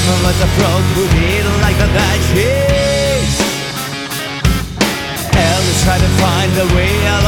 was a frog who did like the night chase. Elvis tried to find a way out